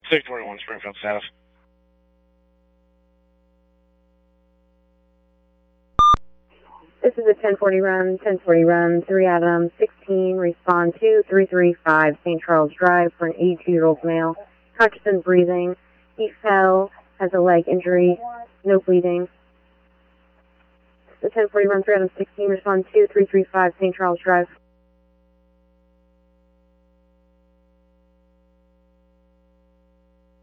641 Springfield status. This is a 1040 run, 3 Adam 16, respond to 335 St. Charles Drive for an 82-year-old male. Conscious and breathing. He fell, has a leg injury, no bleeding. The 1040 run, 3 Adam 16, respond to 335 St. Charles Drive.